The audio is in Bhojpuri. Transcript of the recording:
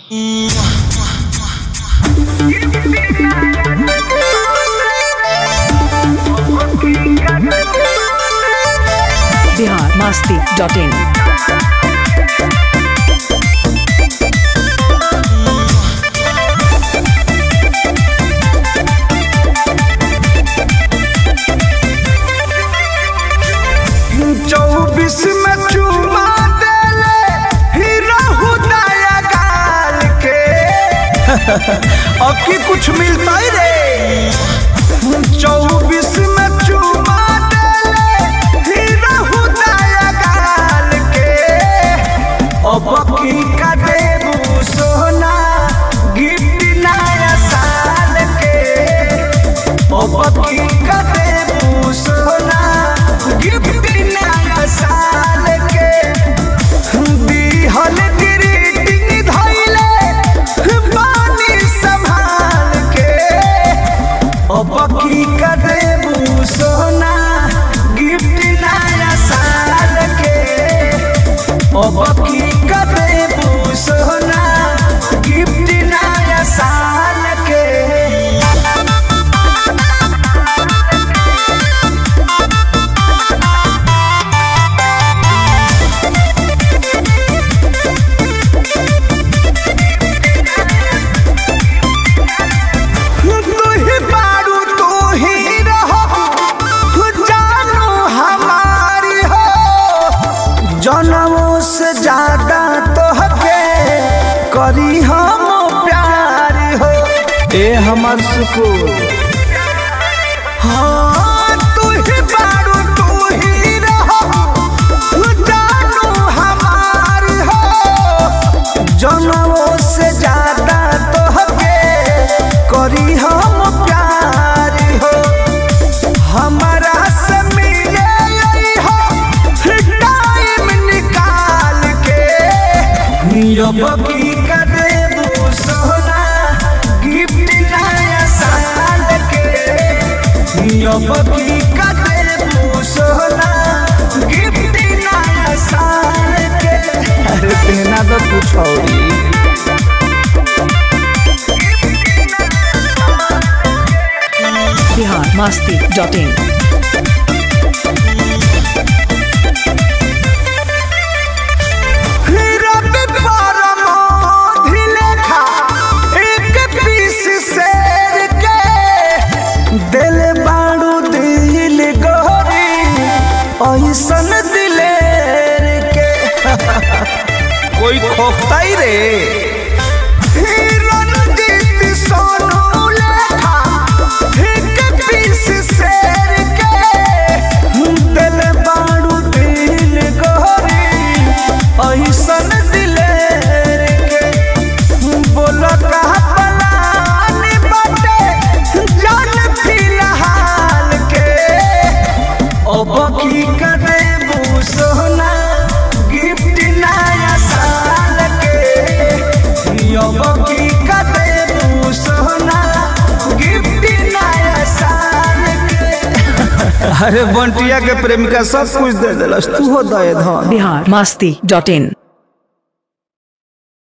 biharmasti.in चौबीस में चुमा देले हीरा हुदाया गाल के अब की कुछ मिलता ही रे। 24 में चुमा देले हीरा हुदाया गाल के अब की का देबू सोना गिफ्ट नया साल के अब की का देबू सोना गिफ्ट साल के बिहल ग्रीटिंग धइले पानी संभाल के अब की का देबू सोना गिफ्ट नया साल के अब की का देबू सोना गिफ्ट नया साल के। जनमों से ज्यादा तो हके करी हम प्यार हो ए हमार सुकून। हाँ तू ही बारू तू ही रहो जानू हमार हो जनमों से ज्यादा तो हके करी हम प्यार हो हमारा से मिले अब की का देबू सोना गिफ्ट नया साल के अब की का देबू सोना गिफ्ट नया साल के। अरे देना तो कुछ और biharmasti.in ऐसन दिलेर के कोई खोखता ही रे। रणजीत सोनू लेखा एक पीस शेर के दिल बाड़ू दिल गोरी ऐसन दिलेर के बोलो कहा पलान बाटे जान फिलहाल के अब की का देबू सोना गिफ्ट नया साल के अब की का देबू सोना गिफ्ट नया साल के। अरे बंटिया के प्रेमिका सब कुछ दे दिलस तू हो दे धन। biharmasti.in